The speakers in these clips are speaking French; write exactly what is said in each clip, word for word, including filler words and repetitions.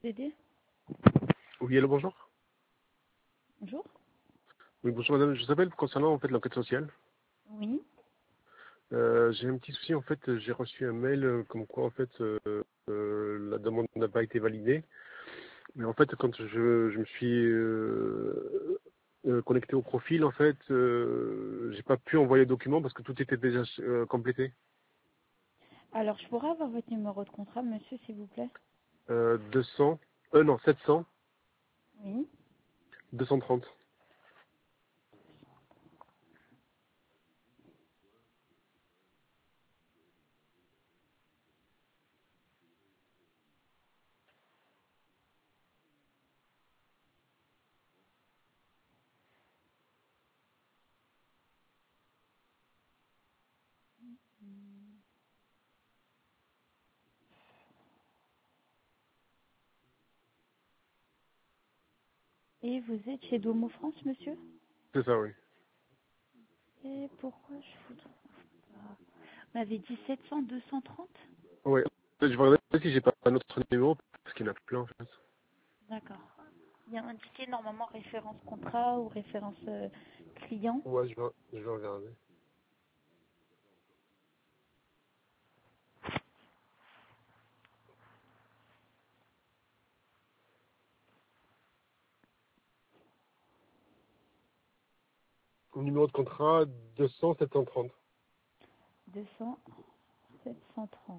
Aider. Oui, allô, bonjour. Bonjour. Oui, bonjour madame, je vous appelle concernant en fait l'enquête sociale. Oui. Euh, j'ai un petit souci en fait, j'ai reçu un mail euh, comme quoi en fait euh, euh, la demande n'a pas été validée. Mais en fait quand je, je me suis euh, euh, connecté au profil en fait, euh, j'ai pas pu envoyer le document parce que tout était déjà euh, complété. Alors, je pourrais avoir votre numéro de contrat, monsieur, s'il vous plaît? Euh, deux cents, euh non, sept cents, Oui. deux cent trente. Et vous êtes chez Domo France, monsieur? C'est ça, oui. Et pourquoi je vous trouve pas? Vous m'avez dit sept cents, deux cent trente? Ouais. Je vais regarder si j'ai pas un autre numéro parce qu'il y en a plein en fait. D'accord. Il y a indiqué normalement référence contrat ou référence euh, client. Ouais, je vais, je vais regarder. Numéro de contrat deux cents, sept cent trente. deux cents, sept cent trente.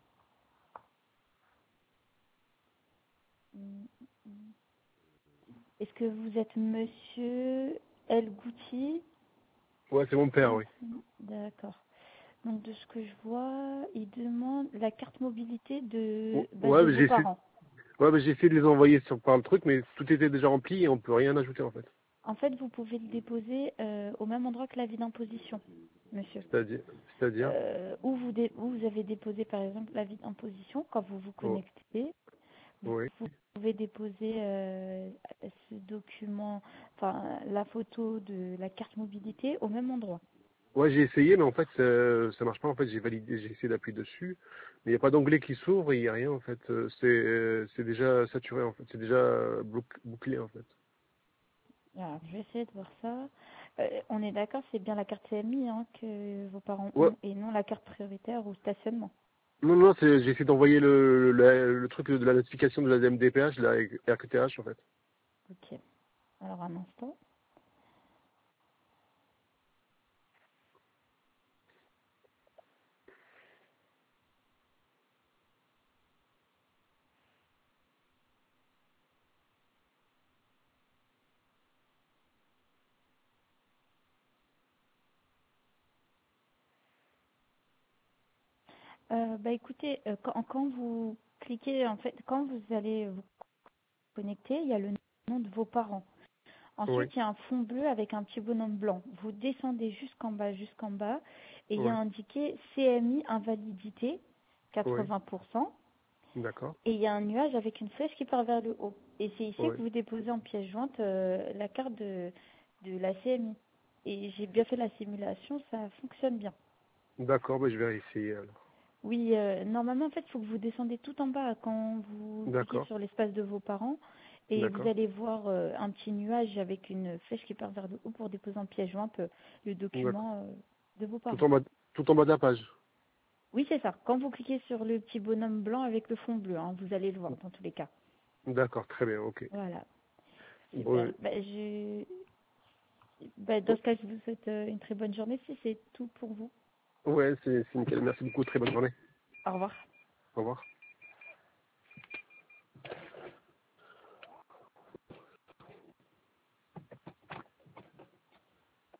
Hmm. Est-ce que vous êtes monsieur El Gouti? Ouais, c'est mon père, oui. D'accord. Donc de ce que je vois, il demande la carte mobilité de, Ou- bah, Ouais, de mais vos j'ai essayé, parents. ouais, mais j'ai essayé de les envoyer sur, par le truc, mais tout était déjà rempli et on peut rien ajouter en fait. En fait, vous pouvez le déposer euh, au même endroit que l'avis d'imposition, monsieur. C'est-à-dire, c'est-à-dire, Euh, où, vous dé- où vous avez déposé par exemple l'avis d'imposition, quand vous vous oh, connectez, vous oui. pouvez déposer euh, ce document, enfin la photo de la carte mobilité au même endroit. Ouais, j'ai essayé, mais en fait, ça, ça marche pas. En fait, j'ai validé, j'ai essayé d'appuyer dessus, mais il n'y a pas d'onglet qui s'ouvre et il n'y a rien en fait. Euh, C'est, euh, c'est déjà saturé en fait. C'est déjà bouc- bouclé en fait. Alors, je vais essayer de voir ça. Euh, on est d'accord, c'est bien la carte C M I hein, que vos parents Ouais. ont et non la carte prioritaire ou stationnement. Non, non, c'est, j'ai essayé d'envoyer le, le, le truc de la notification de la M D P H, de la R Q T H en fait. Ok. Alors, un instant. Euh, bah écoutez, euh, quand, quand vous cliquez, en fait, quand vous allez vous connecter, il y a le nom de vos parents. Oui, Ensuite, il y a un fond bleu avec un petit bonhomme blanc. Vous descendez jusqu'en bas, jusqu'en bas, et il y oui, a indiqué C M I invalidité, oui. quatre-vingts pour cent. D'accord. Et il y a un nuage avec une flèche qui part vers le haut. Et c'est ici Oui. que vous déposez en pièce jointe euh, la carte de, de la C M I. Et j'ai bien fait la simulation, ça fonctionne bien. D'accord, bah, je vais essayer alors. Oui, euh, normalement, en fait, il faut que vous descendez tout en bas quand vous cliquez D'accord, sur l'espace de vos parents. Et vous d'accord, allez voir euh, un petit nuage avec une flèche qui part vers le haut pour déposer en pièce jointe euh, le d'accord. document euh, de vos Tout parents. en bas, tout en bas de la page. Oui, c'est ça. Quand vous cliquez sur le petit bonhomme blanc avec le fond bleu, hein, vous allez le voir dans tous les cas. D'accord, très bien, ok. Voilà. Bon, Super. euh, Bah, je... bah, dans bon, ce cas, je vous souhaite euh, une très bonne journée si c'est tout pour vous. ouais, c'est c'est nickel. Merci beaucoup, très bonne journée. Au revoir. Au revoir.